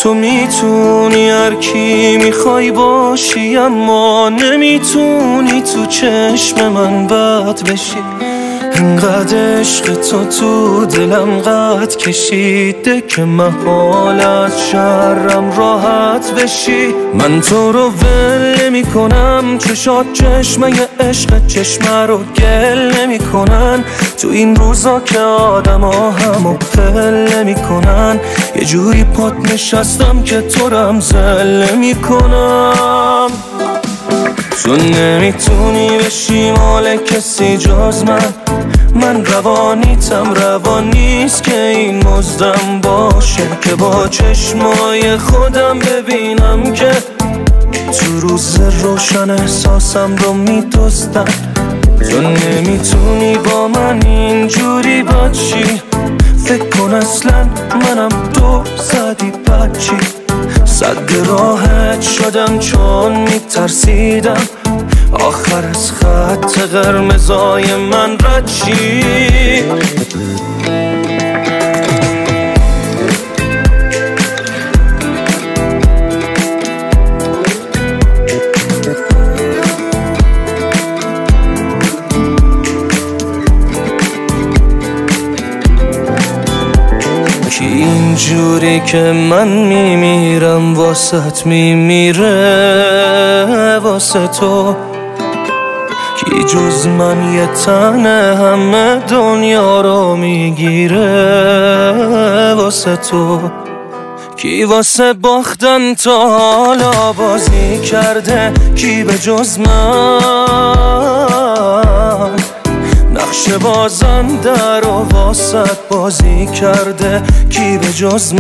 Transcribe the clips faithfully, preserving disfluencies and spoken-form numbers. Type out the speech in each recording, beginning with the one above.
تو میتونی هر کی میخوای باشی، اما نمیتونی تو چشم من بد بشی. انقدر عشق تو تو دلم قد کشیده که محال از شرم راحت بشی. من تو رو ول نمی کنم، چشات چشمه عشق چشمه رو گل نمی کنن. تو این روزا که آدم ها همو پل نمی کنن، یه جوری پات نشستم که تو رم زل نمی کنم. تو نمیتونی بشی مال کسی جز من، من روانیتم روان نیست که این مزدم باشه، که با چشمای خودم ببینم که تو روز روشن احساسم رو میدزدن. تو نمیتونی با من اینجوری باشی، فکر کن اصلا منم تو زدی بچی. صد راحت شدم چون میترسیدم آخر از خط قرمزای من رد شی. کی اینجوری که من میمیرم واسط میمیره واسه تو، کی جز من یه تنه همه دنیا رو میگیره واسه تو. کی واسه باختن تا حالا بازی کرده، کی به جز من نقش بازنده رو واسط بازی کرده، کی به جز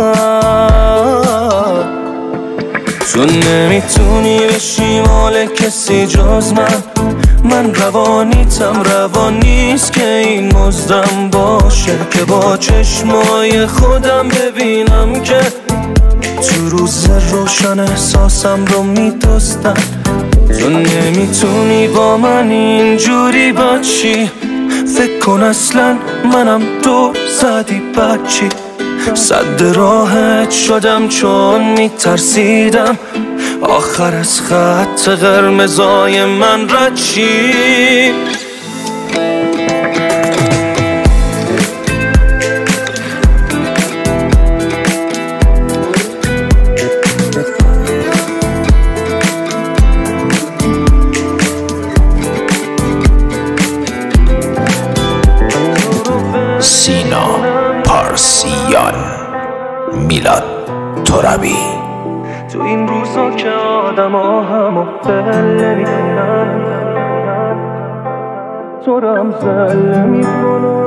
من. تو نمیتونی بشی مال کسی جز من، من روانیتم روان نیست که این مزدم باشه، که با چشمای خودم ببینم که تو روز روشن احساسم رو میدزدن. تو نمیتونی با من اینجوری باشی، فکر کن اصلا منم تو زدی بچی. صد راحت شدم چون میترسیدم آخر از خط قرمزای من رد شی. سینا پارسیان، میلاد ترابی. تو این روزا که آدم ها همو پل میکنن، تو رم زل میکنن.